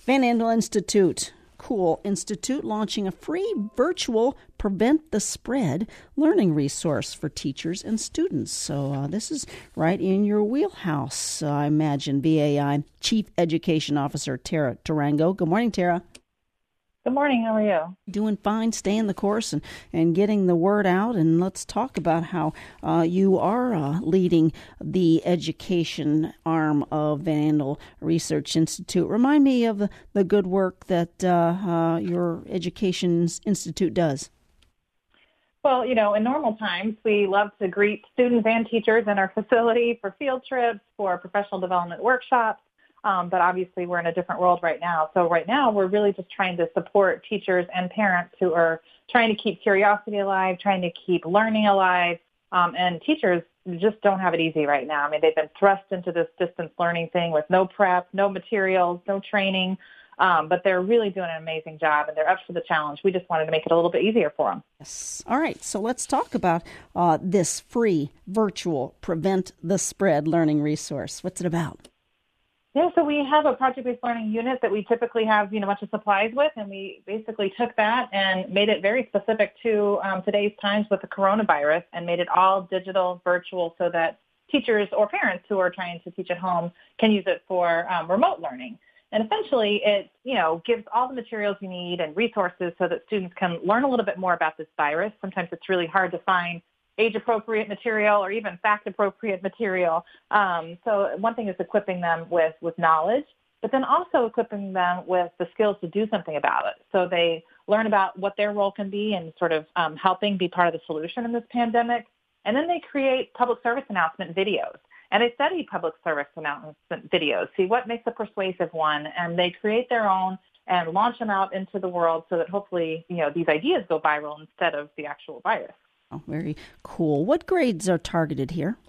Van Andel Institute. Cool Institute launching a free virtual Prevent the Spread learning resource for teachers and students. So this is right in your wheelhouse, I imagine. VAI Chief Education Officer Tara Tarango. Good morning, Tara. Good morning. How are you? Doing fine, staying the course and getting the word out. And let's talk about how you are leading the education arm of Van Andel Research Institute. Remind me of the good work that your Education Institute does. Well, in normal times, we love to greet students and teachers in our facility for field trips, for professional development workshops. But obviously we're in a different world right now. So right now we're really just trying to support teachers and parents who are trying to keep curiosity alive, trying to keep learning alive. And teachers just don't have it easy right now. I mean, they've been thrust into this distance learning thing with no prep, no materials, no training. But they're really doing an amazing job, and they're up for the challenge. We just wanted to make it a little bit easier for them. Yes. All right. So let's talk about this free virtual Prevent the Spread learning resource. What's it about? Yeah, so we have a project-based learning unit that we typically have, a bunch of supplies with, and we basically took that and made it very specific to today's times with the coronavirus and made it all digital, virtual, so that teachers or parents who are trying to teach at home can use it for remote learning. And essentially, it, gives all the materials you need and resources so that students can learn a little bit more about this virus. Sometimes it's really hard to find age-appropriate material or even fact-appropriate material. So one thing is equipping them with knowledge, but then also equipping them with the skills to do something about it. So they learn about what their role can be and sort of helping be part of the solution in this pandemic. And then they create public service announcement videos. And they study public service announcement videos, see what makes a persuasive one, and they create their own and launch them out into the world so that hopefully, these ideas go viral instead of the actual virus. Oh, very cool. What grades are targeted here?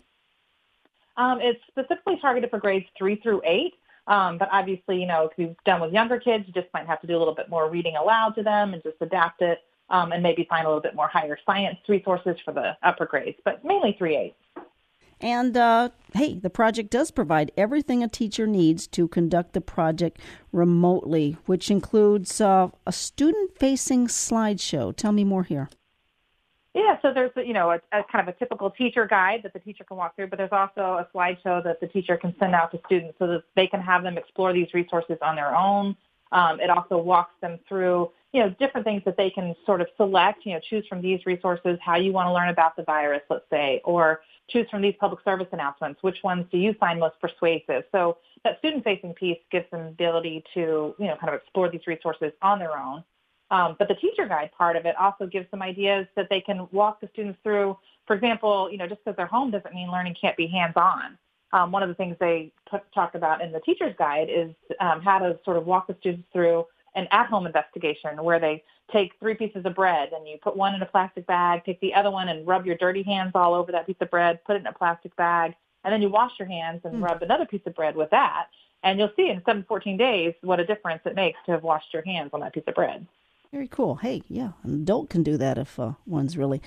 It's specifically targeted for grades 3 through 8. But obviously, if you've done with younger kids, you just might have to do a little bit more reading aloud to them and just adapt it and maybe find a little bit more higher science resources for the upper grades, but mainly 3-8. And, hey, the project does provide everything a teacher needs to conduct the project remotely, which includes a student-facing slideshow. Tell me more here. Yeah, so there's, a kind of a typical teacher guide that the teacher can walk through, but there's also a slideshow that the teacher can send out to students so that they can have them explore these resources on their own. It also walks them through, different things that they can sort of select, choose from these resources how you want to learn about the virus, let's say, or choose from these public service announcements. Which ones do you find most persuasive? So that student-facing piece gives them the ability to, kind of explore these resources on their own. But the teacher guide part of it also gives them ideas that they can walk the students through. For example, just because they're home doesn't mean learning can't be hands-on. One of the things they talk about in the teacher's guide is how to sort of walk the students through an at-home investigation where they take 3 pieces of bread and you put one in a plastic bag, take the other one and rub your dirty hands all over that piece of bread, put it in a plastic bag, and then you wash your hands and rub another piece of bread with that. And you'll see in 14 days what a difference it makes to have washed your hands on that piece of bread. Very cool. Hey, yeah, an adult can do that if one's really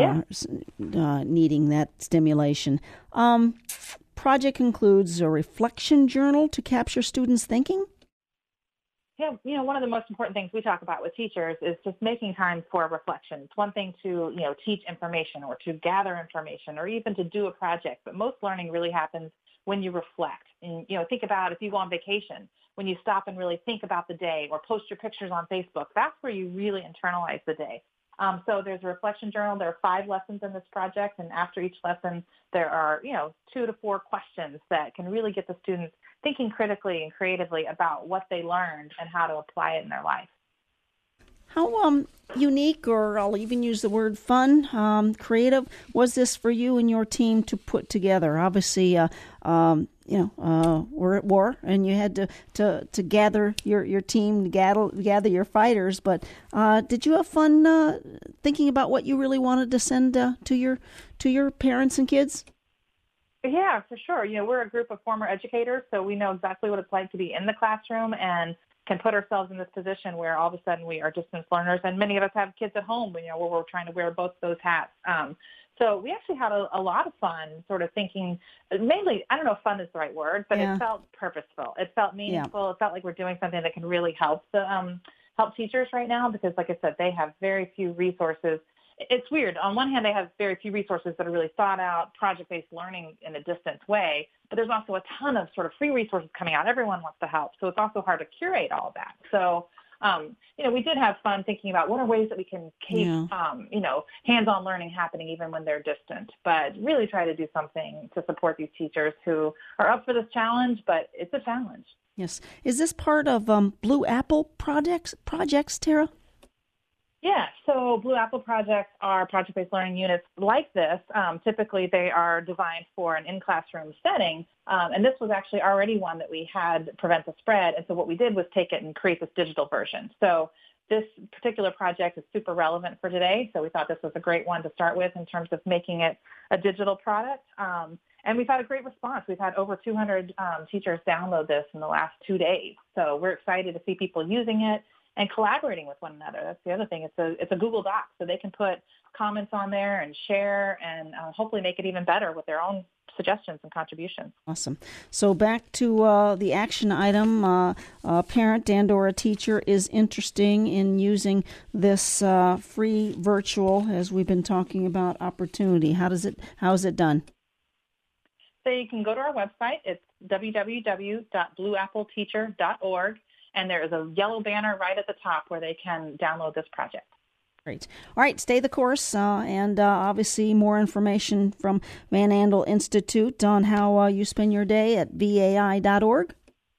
needing that stimulation. Project includes a reflection journal to capture students' thinking. Yeah, one of the most important things we talk about with teachers is just making time for reflection. It's one thing to, teach information or to gather information or even to do a project, but most learning really happens when you reflect. And, think about if you go on vacation, when you stop and really think about the day or post your pictures on Facebook, that's where you really internalize the day. So there's a reflection journal. There are 5 lessons in this project, and after each lesson, there are, 2 to 4 questions that can really get the students thinking critically and creatively about what they learned and how to apply it in their life. How unique, or I'll even use the word fun, creative, was this for you and your team to put together? Obviously, we're at war, and you had to gather your team, gather your fighters. But did you have fun thinking about what you really wanted to send to your parents and kids? Yeah, for sure. We're a group of former educators, so we know exactly what it's like to be in the classroom and can put ourselves in this position where all of a sudden we are distance learners, and many of us have kids at home, where we're trying to wear both those hats. So we actually had a lot of fun sort of thinking, mainly, I don't know if fun is the right word, but it felt purposeful. It felt meaningful. It felt like we're doing something that can really help help teachers right now, because like I said, they have very few resources. It's weird. On one hand, they have very few resources that are really thought out, project-based learning in a distance way, but there's also a ton of sort of free resources coming out. Everyone wants to help. So it's also hard to curate all of that. So, we did have fun thinking about what are ways that we can keep, hands-on learning happening even when they're distant, but really try to do something to support these teachers who are up for this challenge, but it's a challenge. Yes. Is this part of Blue Apple projects, Tara? Yeah, so Blue Apple projects are project-based learning units like this. Typically, they are designed for an in-classroom setting, and this was actually already one that we had Prevent the Spread, and so what we did was take it and create this digital version. So this particular project is super relevant for today, so we thought this was a great one to start with in terms of making it a digital product. And we've had a great response. We've had over 200 teachers download this in the last 2 days, so we're excited to see people using it and collaborating with one another. That's the other thing. It's a Google Doc, so they can put comments on there and share and hopefully make it even better with their own suggestions and contributions. Awesome. So back to the action item. A parent and or a teacher is interested in using this free virtual, as we've been talking about, opportunity. How is it done? So you can go to our website. It's www.blueappleteacher.org. And there is a yellow banner right at the top where they can download this project. Great. All right, stay the course, and obviously more information from Van Andel Institute on how you spend your day at vai.org.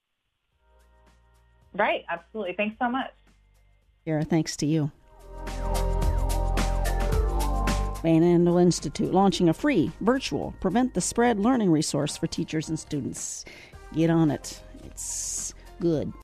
Right, absolutely. Thanks so much. Sarah, thanks to you. Van Andel Institute launching a free, virtual, Prevent the Spread learning resource for teachers and students. Get on it. It's good.